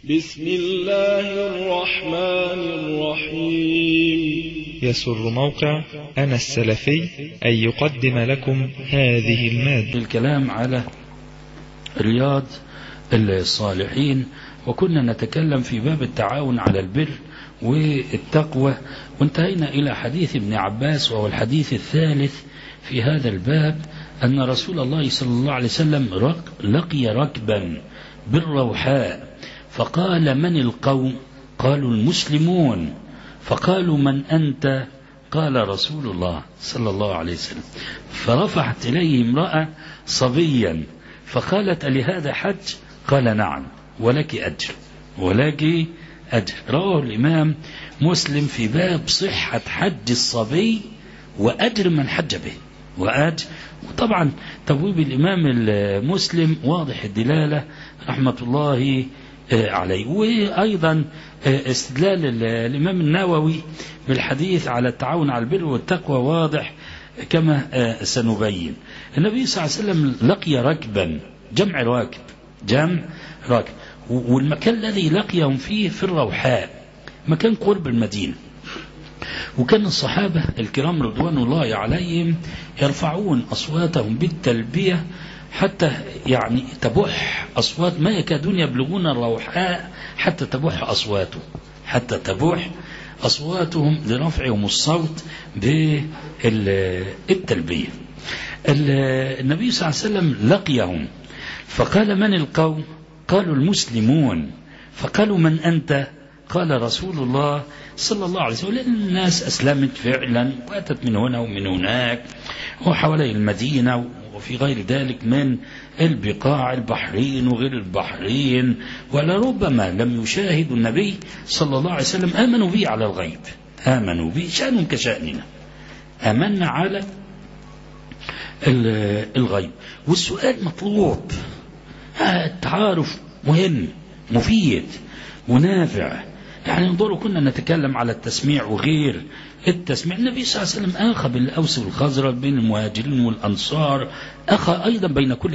بسم الله الرحمن الرحيم. يسر موقع أنا السلفي أن يقدم لكم هذه المادة. الكلام على رياض الصالحين، وكنا نتكلم في باب التعاون على البر والتقوى، وانتهينا إلى حديث ابن عباس، وهو الحديث الثالث في هذا الباب، أن رسول الله صلى الله عليه وسلم لقي ركبا بالروحاء فقال: من القوم؟ قالوا: المسلمون. فقالوا: من أنت؟ قال: رسول الله صلى الله عليه وسلم. فرفعت إليه امرأة صبيا فقالت: لهذا حج؟ قال: نعم، ولك أجر، ولك أجر. رواه الإمام مسلم في باب صحة حج الصبي وأجر من حج به وأجر. وطبعا تبويب الإمام المسلم واضح الدلالة رحمة الله عليه. وأيضا استدلال الإمام النووي بالحديث على التعاون على البر والتقوى واضح كما سنبين. النبي صلى الله عليه وسلم لقي ركبا، جمع راكب، والمكان الذي لقيهم فيه في الروحاء، مكان قرب المدينة. وكان الصحابة الكرام رضوان الله عليهم يرفعون أصواتهم بالتلبية حتى يعني تبح أصوات، ما يكادون يبلغون الروحاء حتى تبح أصواتهم لرفعهم الصوت بالتلبية. النبي صلى الله عليه وسلم لقيهم فقال: من القوم؟ قالوا: المسلمون. فقالوا: من أنت؟ قال: رسول الله صلى الله عليه وسلم. الناس أسلمت فعلا وأتت من هنا ومن هناك وحوالي المدينة وفي غير ذلك من البقاع، البحرين وغير البحرين، ولربما لم يشاهدوا النبي صلى الله عليه وسلم، آمنوا به على الغيب، آمنوا به شأنهم كشأننا، آمنا على الغيب. والسؤال مطلوب، التعارف مهم مفيد ونافع. يعني انظروا، كنا نتكلم على التسميع وغير التسميع. النبي صلى الله عليه وسلم أخى بالأوس والخزرج بين المهاجرين والأنصار، أخى أيضا بين كل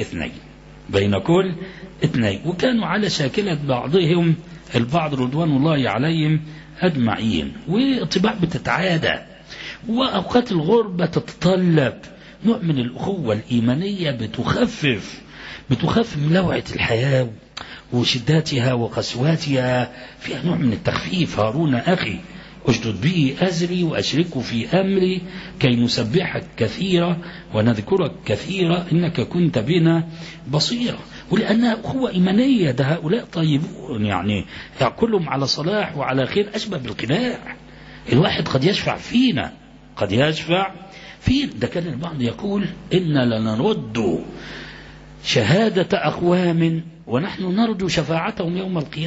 اثنين، وكانوا على شاكلة بعضهم البعض رضوان الله عليهم أجمعين. والطباع بتتعادى، وأوقات الغربة تتطلب نوع من الأخوة الإيمانية بتخفف من لوعة الحياة وشداتها وقسواتها، فيها نوع من التخفيف. هارون أخي أشدد به أزري وأشركه في أمري كي نسبحك كثيرا ونذكرك كثيرا إنك كنت بنا بصيرا. ولأنها أخوة إيمانية، ده هؤلاء طيبون، يعني كلهم على صلاح وعلى خير، أشبه بالقناع. الواحد قد يشفع فينا، ده كان البعض يقول: إنا لنرد شهادة أقوام ونحن نرجو شفاعتهم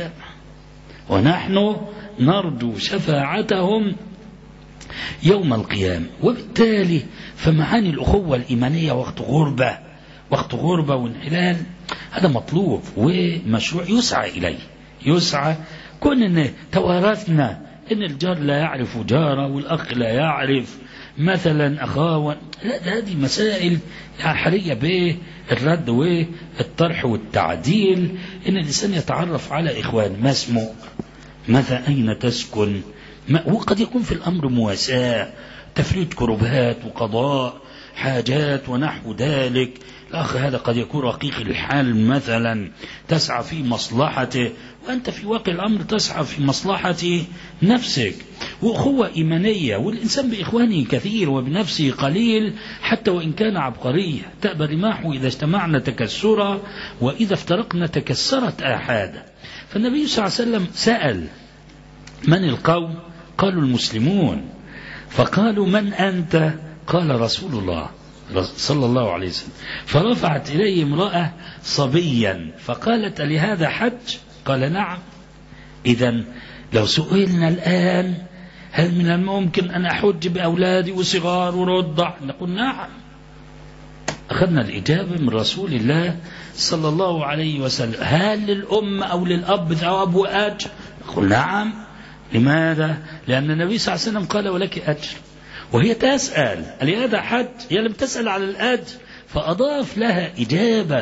يوم القيامة. وبالتالي فمعاني الأخوة الإيمانية وقت غربة وانحلال، هذا مطلوب ومشروع يسعى كون إن توارثنا إن الجار لا يعرف جاره والأخ لا يعرف مثلا أخاه، لا، هذه مسائل حرية بالرد والطرح والتعديل. إن الإنسان يتعرف على إخوان، ما اسمه، ماذا، أين تسكن، وقد يكون في الأمر مواساة، تفريج كربات وقضاء حاجات ونحو ذلك. الأخ هذا قد يكون رقيق الحال مثلا، تسعى في مصلحته، وأنت في واقع الأمر تسعى في مصلحة نفسك. وأخوة إيمانية، والإنسان بإخوانه كثير وبنفسه قليل، حتى وإن كان عبقرية. تأبى رماحه إذا اجتمعنا تكسرا وإذا افترقنا تكسرت آحادا. فالنبي صلى الله عليه وسلم سأل: من القوم؟ قالوا: المسلمون. فقالوا: من أنت؟ قال: رسول الله صلى الله عليه وسلم. فرفعت إليه امرأة صبيا فقالت: لهذا حج؟ قال: نعم. إذن لو سئلنا الآن: هل من الممكن أن أحج بأولادي وصغار ورضع؟ نقول: نعم. أخذنا الإجابة من رسول الله صلى الله عليه وسلم. هل للأم أو للأب ثواب وأجر؟ نقول: نعم. لماذا؟ لأن النبي صلى الله عليه وسلم قال: ولك أجر. وهي تسأل: لهذا حج؟ هي لم تسأل على الأجر، فأضاف لها إجابة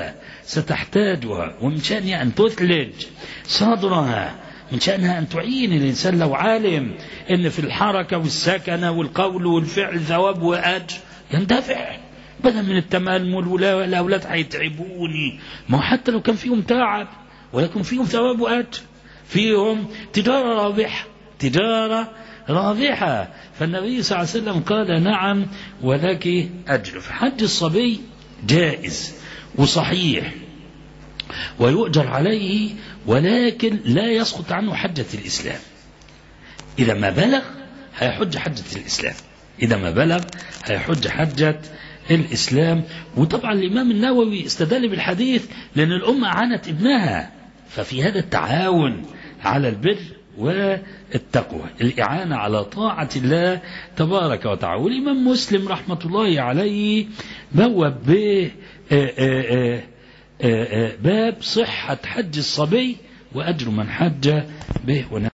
ستحتاجها، ومن شأنها أن تثلج صدرها، من شأنها أن تعين الإنسان لو عالم أن في الحركة والسكنة والقول والفعل ثواب وأجر يندفع بدل من التململ، والأولاد هيتعبوني. ما حتى لو كان فيهم تعب ولكن فيهم ثواب وأجر، فيهم تجارة رابحة، تجارة رابحة. فالنبي صلى الله عليه وسلم قال نعم ولك أجر. فحج الصبي جائز وصحيح ويؤجر عليه، ولكن لا يسقط عنه حجة الإسلام. إذا ما بلغ هيحج حجة الإسلام، إذا ما بلغ هيحج حجة الإسلام. وطبعا الإمام النووي استدل بالحديث لأن الأمة أعانت ابنها، ففي هذا التعاون على البر والتقوى، الإعانة على طاعة الله تبارك وتعالى. والإمام مسلم رحمة الله عليه بوب باب صحة حج الصبي وأجر من حج به.